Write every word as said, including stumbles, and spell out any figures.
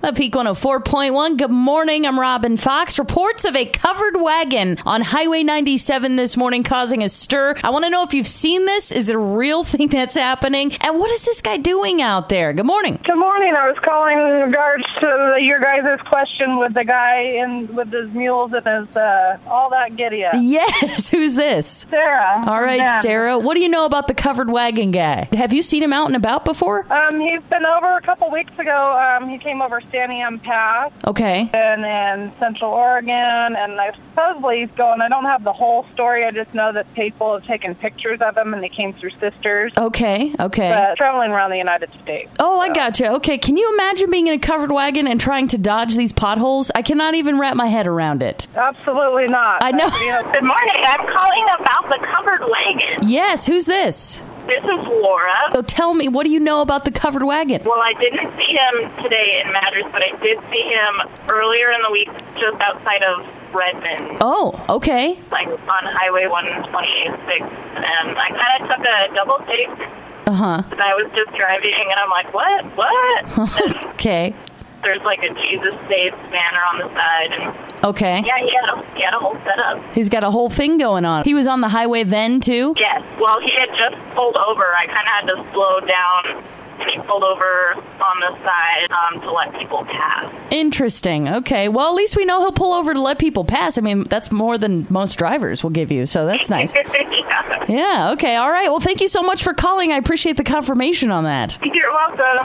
A Peak one oh four point one. Good morning. I'm Robin Fox. Reports of a covered wagon on Highway ninety-seven this morning causing a stir. I want to know if you've seen this. Is it a real thing that's happening? And what is this guy doing out there? Good morning. Good morning. I was calling in regards to the, your guys' question with the guy in with his mules and his uh, all that giddy up. Yes. Who's this? Sarah. All right, yeah. Sarah. What do you know about the covered wagon guy? Have you seen him out and about before? Um, he's been over a couple weeks ago. Um, he came over Stanium Pass. Okay. And in Central Oregon, and I supposedly he's going. I don't have the whole story. I just know that people have taken pictures of him, and they came through Sisters. Okay. Okay. But traveling around the United States. Oh, I so. gotcha. Okay. Can you imagine being in a covered wagon and trying to dodge these potholes? I cannot even wrap my head around it. Absolutely not. I know. Good morning. I'm calling about the covered wagon. Yes. Who's this? This is Laura. So tell me, what do you know about the covered wagon? Well, I didn't see him today in Matters, but I did see him earlier in the week just outside of Redmond. Oh, okay. Like on Highway one twenty-six. And I kind of took a double take. Uh-huh. And I was just driving, and I'm like, what? What? Okay. There's like a Jesus Saves banner on the side. And Okay. yeah, he had, a, he had a whole setup. He's got a whole thing going on. He was on the highway then, too? Yes. Well, he had just pulled over. I kind of had to slow down, and he pulled over on the side um, to let people pass. Interesting. Okay. Well, at least we know he'll pull over to let people pass. I mean, that's more than most drivers will give you, so that's nice. Yeah. Yeah. Okay. All right. Well, thank you so much for calling. I appreciate the confirmation on that. You're welcome.